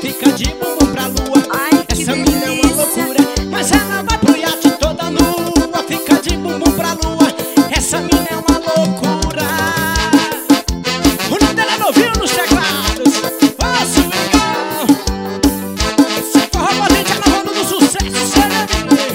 fica de bumbum pra lua. Ai, que Essa mina é uma delícia. loucura, mas ela vai pro iate toda nua, fica de bumbum pra lua. Essa mina é uma loucura. O nome dela é Novinho nos teclados. Ô, swingão, se forró potente, ela manda no sucesso, serene.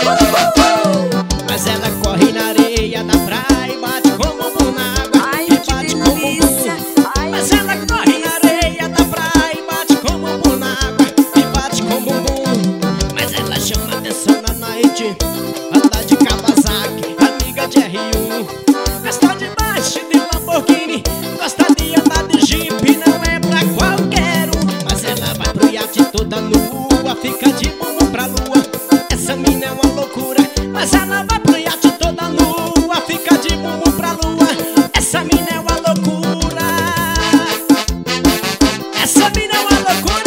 Mas ela corre na areia da praia e bate com o bumbum na água. Ai, E que bate com o bumbum. delícia. Ai, Mas ela corre na areia da praia e bate com o bumbum na água. E bate com o bumbum. Mas ela chama atenção na noite. Anda de Kawasaki, amiga de R1. Gosta de baixo de Lamborghini, gosta de andar de Jeep, não é pra qualquer um. Mas ela vai pro iate toda nua, fica de bumbum pra lua. Essa mina é uma loucura, mas ela vai pro iate toda nua, fica de bumbum pra lua. Essa mina é uma loucura. Essa mina é uma loucura.